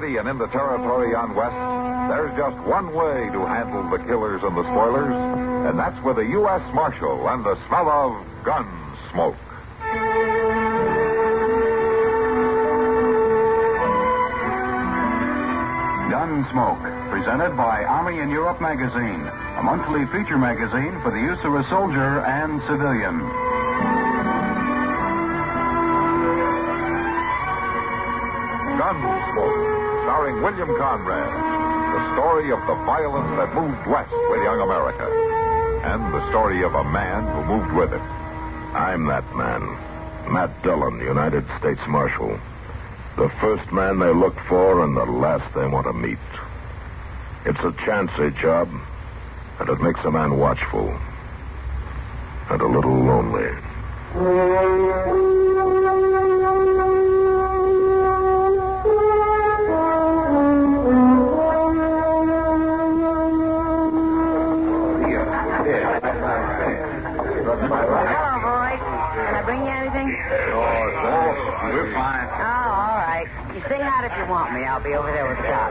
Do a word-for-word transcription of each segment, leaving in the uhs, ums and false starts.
city and in the territory on West, there's just one way to handle the killers and the spoilers, and that's with a U S Marshal and the smell of gun smoke. Gunsmoke, presented by Army in Europe magazine, a monthly feature magazine for the use of a soldier and civilian. Gunsmoke, starring William Conrad, the story of the violence that moved west with young America, and the story of a man who moved with it. I'm that man, Matt Dillon, United States Marshal. The first man they look for and the last they want to meet. It's a chancy job, and it makes a man watchful and a little lonely. Hello, boys. Can I bring you anything? Sure, sir. We're fine. Oh, all right. You say out if you want me. I'll be over there with Doc.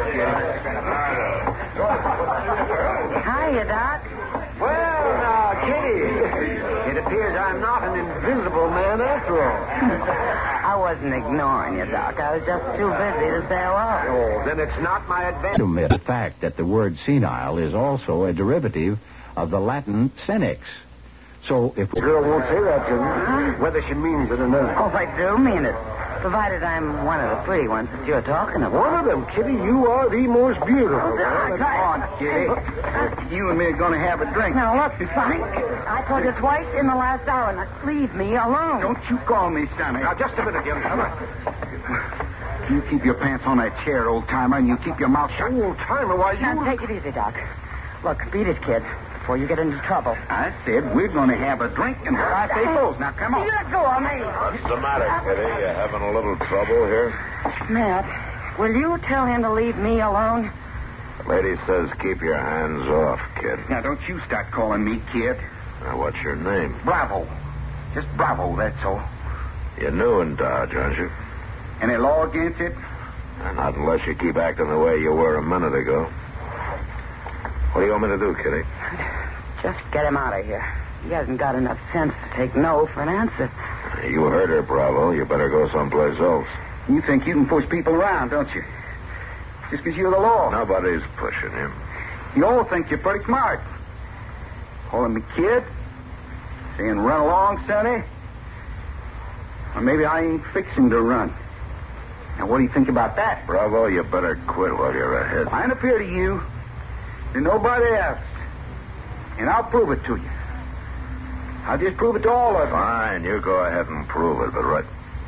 Hiya, Doc. Well, now, Kitty, it appears I'm not an invisible man after all. I wasn't ignoring you, Doc. I was just too busy to say hello. Oh, then it's not my advantage. To admit the fact that the word senile is also a derivative of the Latin senex. So if The girl won't say that to me, whether she means it or not. Oh, I do mean it. Provided I'm one of the pretty ones that you're talking about. One of them, Kitty, you are the most beautiful. Come on, Kitty. You and me are going to have a drink. Now, look, Sonny, I told you twice in the last hour, now leave me alone. Don't you call me Sonny. Now, just a minute, young fella. You keep your pants on that chair, old timer, and you keep your mouth shut. Old timer, why you... Now, take it easy, Doc. Look, beat it, kid, before you get into trouble. I said we're going to have a drink and I say both. Now, come on. You let go of me. What's the matter, Kitty? You having a little trouble here? Matt, will you tell him to leave me alone? The lady says keep your hands off, kid. Now, don't you start calling me kid. Now, what's your name? Bravo. Just Bravo, that's all. You're new in Dodge, aren't you? Any law against it? Not unless you keep acting the way you were a minute ago. What do you want me to do, Kitty? Just get him out of here. He hasn't got enough sense to take no for an answer. You heard her, Bravo. You better go someplace else. You think you can push people around, don't you? Just because you're the law. Nobody's pushing him. You all think you're pretty smart. Calling me kid? Saying run along, Sonny? Or maybe I ain't fixing to run. Now, what do you think about that? Bravo, you better quit while you're ahead. I ain't appear to you. To nobody else. And I'll prove it to you. I'll just prove it to all of you. Fine, you go ahead and prove it, but right.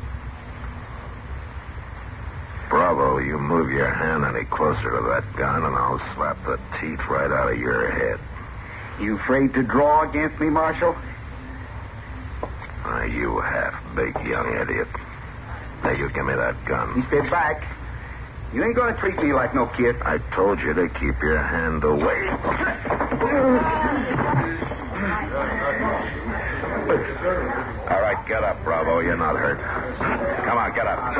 Bravo, you move your hand any closer to that gun, and I'll slap the teeth right out of your head. You afraid to draw against me, Marshal? Ah, you half-baked young idiot. Now, you give me that gun. You stay back. You ain't going to treat me like no kid. I told you to keep your hand away. All right, get up, Bravo. You're not hurt. Come on, get up.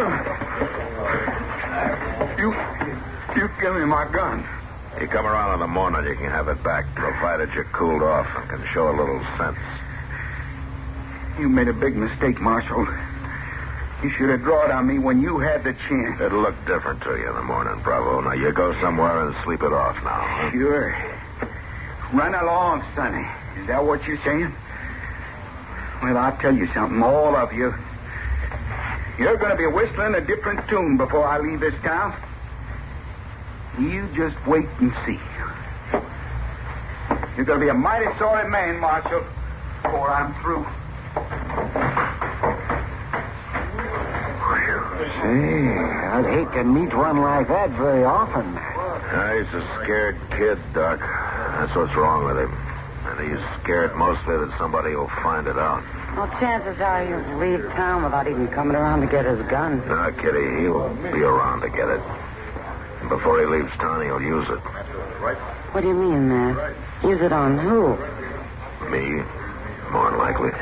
You, you give me my gun. You come around in the morning, you can have it back, provided you're cooled off and can show a little sense. You made a big mistake, Marshal. You should have drawn on me when you had the chance. It'll look different to you in the morning, Bravo. Now, you go somewhere and sleep it off now. Huh? Sure. Run along, Sonny. Is that what you're saying? Well, I'll tell you something, all of you. You're going to be whistling a different tune before I leave this town. You just wait and see. You're going to be a mighty sorry man, Marshal, before I'm through. Say, I'd hate to meet one like that very often. Uh, he's a scared kid, Doc. That's what's wrong with him. And he's scared mostly that somebody will find it out. Well, chances are he'll leave town without even coming around to get his gun. No, Kitty, he'll be around to get it. And before he leaves town, he'll use it. What do you mean, man? Use it on who? Me, more than likely.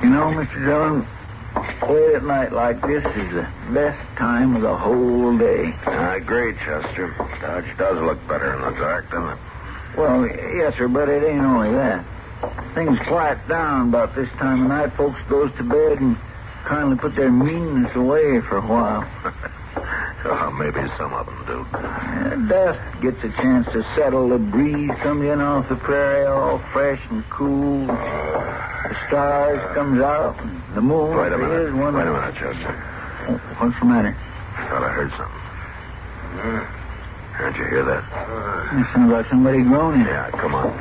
You know, Mister Dillon, late at night like this is the best time of the whole day. I agree, Chester. Dodge does look better in the dark, doesn't it? Well, yes, sir, but it ain't only that. Things quiet down about this time of night. Folks goes to bed and kindly put their meanness away for a while. Oh, maybe some of them do. Uh, dusk gets a chance to settle. The breeze comes in off the prairie all fresh and cool. The stars comes out. And the moon Wait a minute. is one Wait a of- minute, Chester. Oh, what's the matter? I thought I heard something. Can't you hear that? It sounds like somebody groaning. Yeah, come on.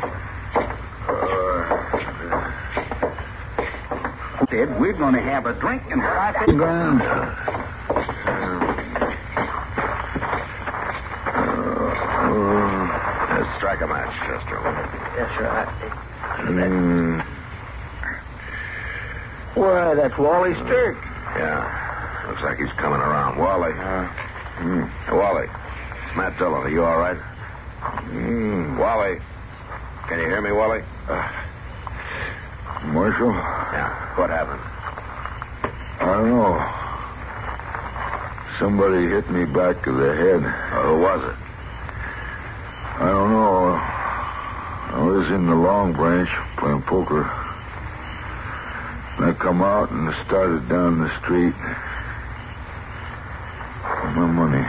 Said we're going to have a drink and start The ground. Let's strike a match, Chester. Yes, sir. I... Mm, Why, that's Wally Stirk. yeah. Looks like he's coming around. Wally. Mm. Hey, Wally. It's Matt Dillon. Are you all right? Mm. Wally. Can you hear me, Wally? Uh, Marshal? Yeah. What happened? I don't know. Somebody hit me back of the head. Oh, who was it? I don't know. I was in the Long Branch playing poker. And I come out and started down the street. My money.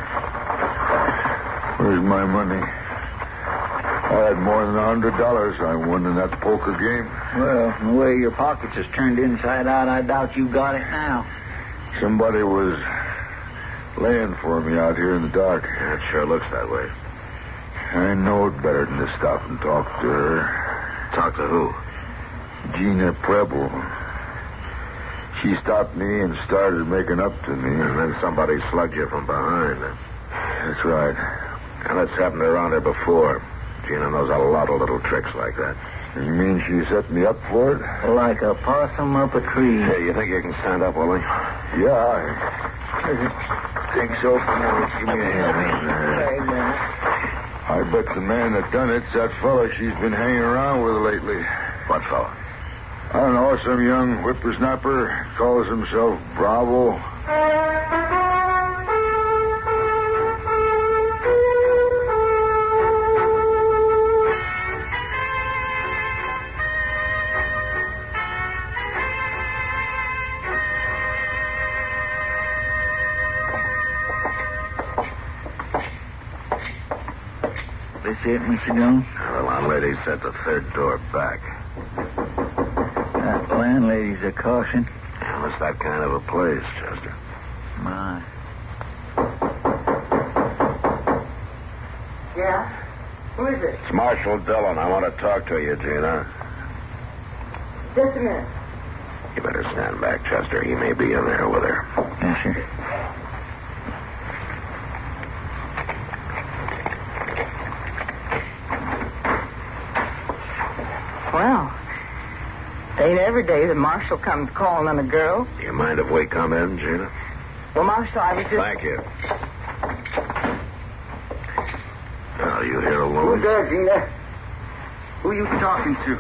Where's my money? I had more than a hundred dollars I won in that poker game. Well, from the way your pockets is turned inside out, I doubt you got it now. Somebody was laying for me out here in the dark. Yeah, it sure looks that way. I knowed better than to stop and talk to her. Talk to who? Gina Preble. She stopped me and started making up to me. And then somebody slugged you from behind. That's right. And it's happened around here before. Gina knows a lot of little tricks like that. You mean she set me up for it? Like a possum up a tree. Hey, you think you can stand up, Willie? Yeah, I think so. Come on, give me a hand. I bet the man that done it's that fella she's been hanging around with lately. What fella? I don't know, some young whippersnapper calls himself Bravo. This it, Mister Jones? The landlady said the third door back. That landlady's a caution. Well, it's that kind of a place, Chester. My. Yeah? Who is it? It's Marshal Dillon. I want to talk to you, Gina. Just a minute. You better stand back, Chester. He may be in there with her. Yes, sir. Well, it ain't every day the marshal comes calling on a girl. Do you mind if we come in, Gina? Well, Marshal, I was just... Thank you. Now, you here Who's alone? there, Gina? Who you talking to?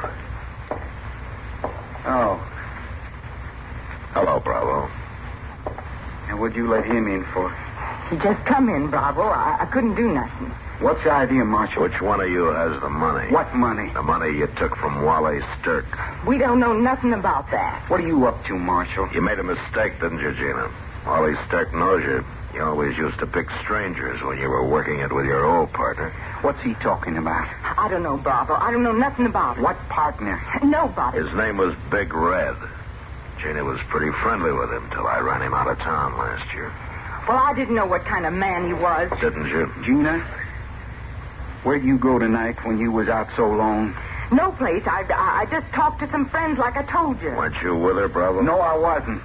Oh. Hello, Bravo. And what'd you let him in for? He just come in, Bravo. I, I couldn't do nothing. What's the idea, Marshal? Which one of you has the money? What money? The money you took from Wally Stirk. We don't know nothing about that. What are you up to, Marshal? You made a mistake, didn't you, Gina? Wally Stirk knows you. You always used to pick strangers when you were working it with your old partner. What's he talking about? I don't know, Bravo. I don't know nothing about it. What partner? Nobody. His name was Big Red. Gina was pretty friendly with him till I ran him out of town last year. Well, I didn't know what kind of man he was. Didn't you? Gina? Where'd you go tonight when you was out so long? No place. I, I, I just talked to some friends like I told you. Weren't you with her, Bravo? No, I wasn't.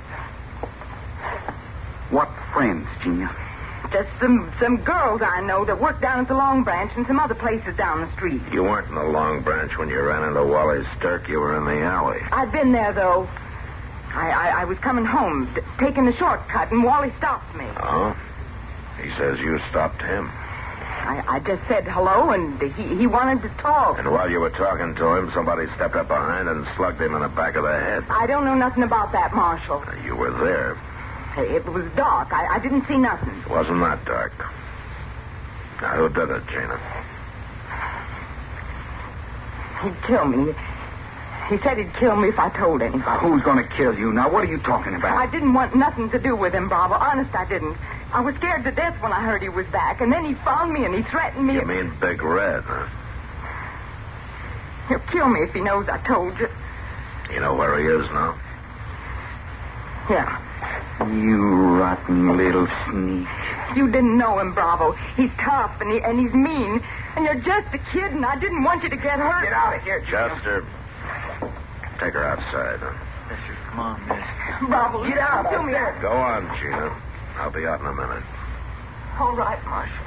What friends, Gina? Just some, some girls I know that work down at the Long Branch and some other places down the street. You weren't in the Long Branch when you ran into Wally Stirk. You were in the alley. I'd been there, though. I, I, I was coming home, t- taking the shortcut, and Wally stopped me. Oh? He says you stopped him. I, I just said hello, and he, he wanted to talk. And while you were talking to him, somebody stepped up behind and slugged him in the back of the head. I don't know nothing about that, Marshal. You were there. Hey, it was dark. I, I didn't see nothing. It wasn't that dark. Now, who did it, Gina? He'd kill me. He said he'd kill me if I told anybody. Who's going to kill you? Now, what are you talking about? I didn't want nothing to do with him, Bravo. Honest, I didn't. I was scared to death when I heard he was back, and then he found me and he threatened me. You mean Big Red, huh? He'll kill me if he knows I told you. You know where he is now? Yeah. You rotten little sneak. You didn't know him, Bravo. He's tough and, he, and he's mean, and you're just a kid, and I didn't want you to get hurt. Get out of here, Chester. Take her outside. Huh? Mister, come on, miss. Bravo, Get out. Kill me out. Go on, Gina. I'll be out in a minute. All right, Marshal.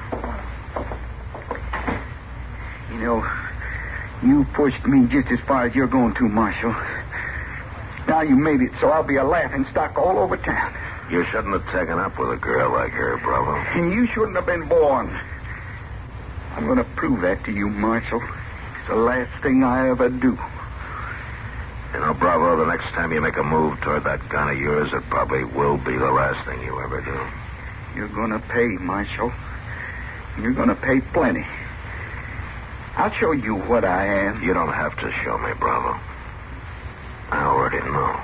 You know, you pushed me just as far as you're going to, Marshal. Now you made it so I'll be a laughing stock all over town. You shouldn't have taken up with a girl like her, Bravo. And you shouldn't have been born. I'm going to prove that to you, Marshal. It's the last thing I ever do. You know, Bravo, the next time you make a move toward that gun of yours, it probably will be the last thing you ever do. You're going to pay, Marshal. You're going to pay plenty. I'll show you what I am. You don't have to show me, Bravo. I already know.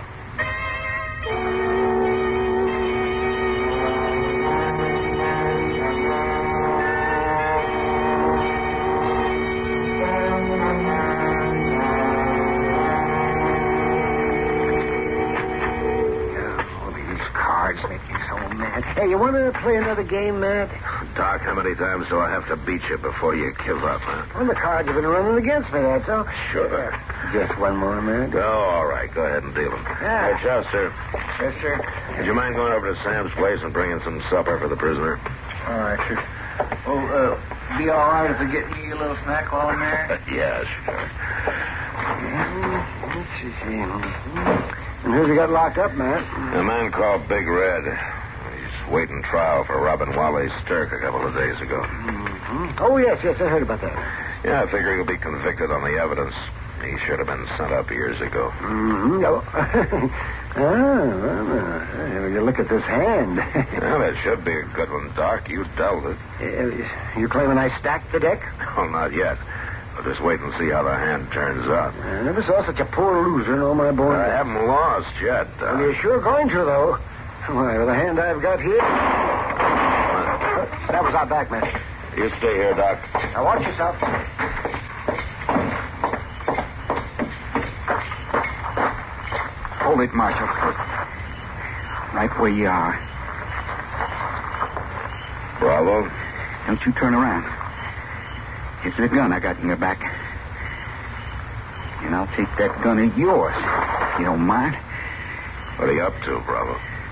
Hey, you want to play another game, Matt? Doc, how many times do I have to beat you before you give up, huh? Well, the cards have been running against me, that's all. Sure. Just one more, Matt. Oh, all right. Go ahead and deal them. Yeah. Hey, Chester. Yes, sir. Would you mind going over to Sam's place and bringing some supper for the prisoner? All right, sir. Oh, uh, be all right if I get me a little snack while I'm there? Yeah, sure. Mm, let's see. see. And who's he got locked up, Matt? A man called Big Red. He's waiting trial for robbing Wally Stirk a couple of days ago. Mm-hmm. Oh, yes, yes, I heard about that. Yeah, I figure he'll be convicted on the evidence. He should have been sent up years ago. Mm-hmm. Oh, oh well, uh, you look at this hand. Well, it should be a good one, Doc. You dealt it. Uh, you claiming I stacked the deck? Oh, not yet. We'll just wait and see how the hand turns out. I never saw such a poor loser in all my born I days. haven't lost yet, Doc. Well, you're sure going to, though. Why, with the hand I've got here... That was out back, man. You stay here, Doc. Now, watch yourself. Hold it, Marshal. Right where you are. Bravo. Don't you turn around. It's the gun I got in your back. And I'll take that gun of yours. You don't mind? What are you up to, Bravo?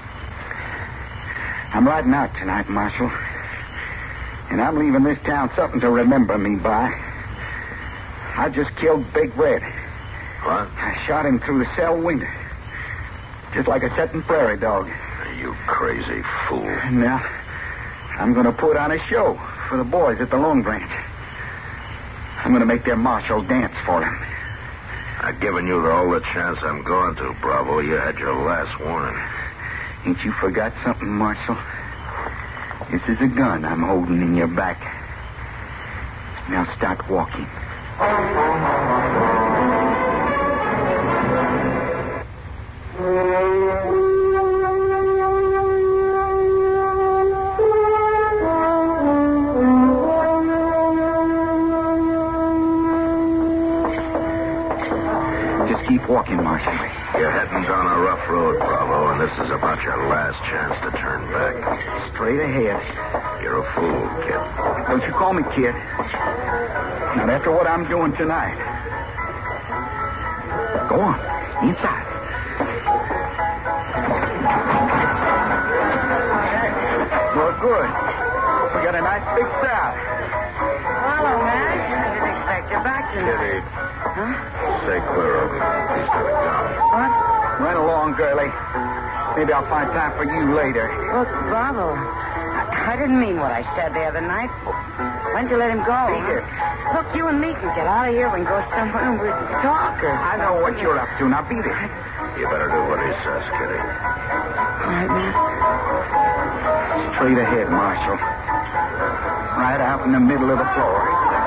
I'm riding out tonight, Marshal. And I'm leaving this town something to remember me by. I just killed Big Red. What? I shot him through the cell window. Just like a setting prairie dog. You crazy fool. Now, I'm going to put on a show for the boys at the Long Branch. I'm going to make their marshal dance for him. I've given you all the chance I'm going to, Bravo. You had your last warning. Ain't you forgot something, Marshal? This is a gun I'm holding in your back. Now start walking. Just keep walking, Marshal. You're heading down a rough road, Bravo, and this is about your last chance to turn back. Straight ahead. You're a fool, kid. Don't you call me kid. Not after what I'm doing tonight. Go on. Inside. Well, good. We got a nice big crowd. Hello, man. I didn't expect you back tonight. Kitty, Huh? stay clear of him. He's got a gun. What? Run along, girlie. Maybe I'll find time for you later. Look, Bravo. I, I didn't mean what I said the other night. Why don't you let him go? Beat it. Look, you and me can get out of here. We can go somewhere and we can talk. Or... I know what you're up to. Now beat it. You better do what he says, Kitty. All right, man. Straight ahead, Marshal. Right out in the middle of the floor.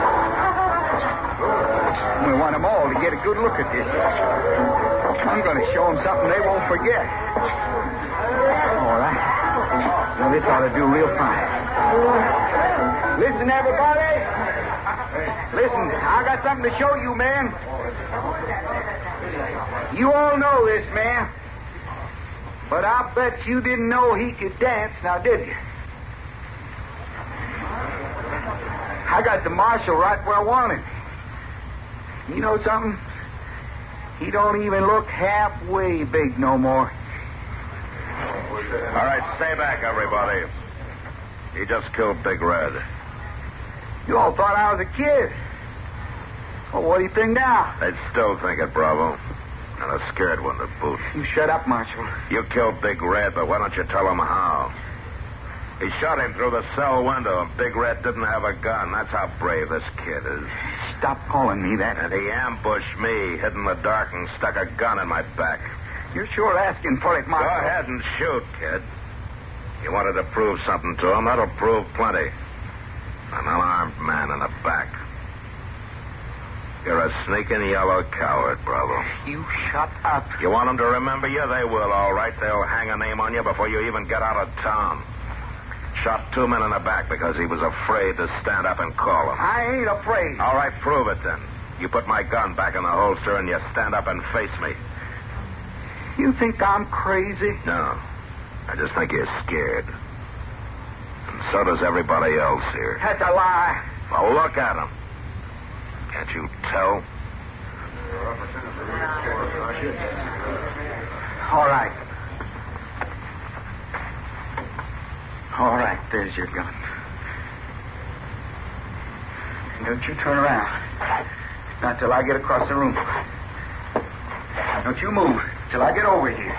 We want them all to get a good look at this. I'm going to show them something they won't forget. All right. Now, this ought to do real fine. Listen, everybody. Listen, I got something to show you, man. You all know this man. But I bet you didn't know he could dance, now did you? I got the marshal right where I want him. You know something? He don't even look halfway big no more. All right, stay back, everybody. He just killed Big Red. You all thought I was a kid. Well, what do you think now? They'd still think it, Bravo. And a scared one to boot. You shut up, Marshal. You killed Big Red, but why don't you tell him how? He shot him through the cell window, and Big Red didn't have a gun. That's how brave this kid is. Stop calling me that. And he ambushed me, hid in the dark, and stuck a gun in my back. You're sure asking for it, Marshal. Go ahead and shoot, kid. You wanted to prove something to him. That'll prove plenty. An unarmed man in the back. You're a sneaking yellow coward, Bravo. You shut up. You want them to remember you? They will, all right. They'll hang a name on you before you even get out of town. Shot two men in the back because he was afraid to stand up and call them. I ain't afraid. All right, prove it then. You put my gun back in the holster and you stand up and face me. You think I'm crazy? No. I just think you're scared. And so does everybody else here. That's a lie. Well, look at him. Can't you tell? All right. All right, there's your gun. Don't you turn around. Not till I get across the room. Don't you move till I get over here.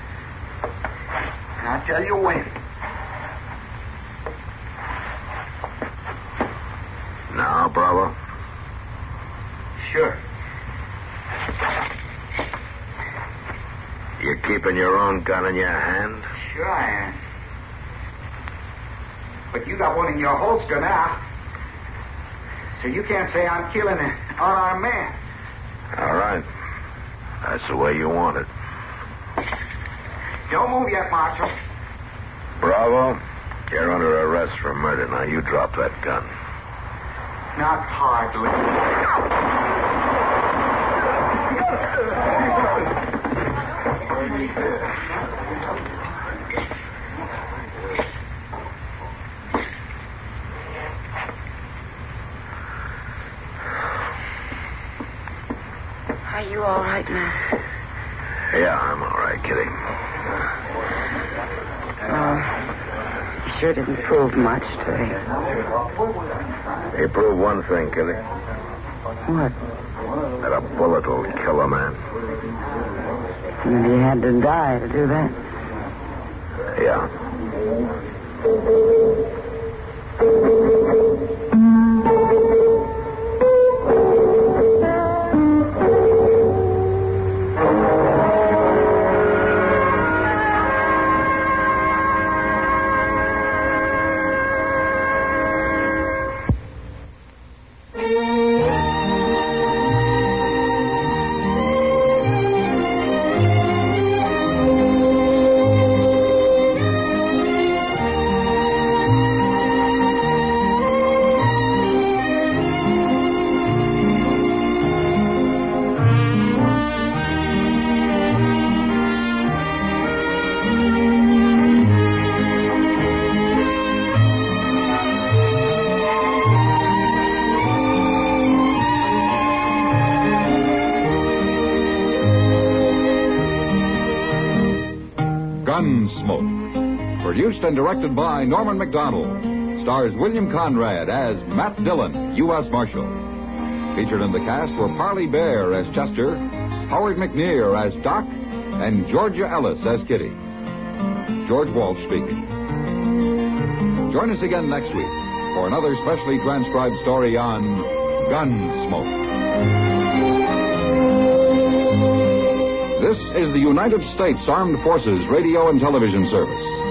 And I'll tell you when. Now, Bravo? Sure. You keeping your own gun in your hand? Sure I am. But you got one in your holster now. So you can't say I'm killing an unarmed man. All right. That's the way you want it. Don't move yet, Marshal. Bravo, you're under arrest for murder. Now you drop that gun. Not hardly. Are you all right, man? Yeah, I'm all right, Kitty. Oh, you sure didn't prove much today. You prove one thing, Kitty. What? That a bullet will kill a man. And he had to die to do that. Yeah. Gunsmoke. Produced and directed by Norman McDonald. Stars William Conrad as Matt Dillon, U S Marshal. Featured in the cast were Parley Bear as Chester, Howard McNear as Doc, and Georgia Ellis as Kitty. George Walsh speaking. Join us again next week for another specially transcribed story on Gunsmoke. This is the United States Armed Forces Radio and Television Service.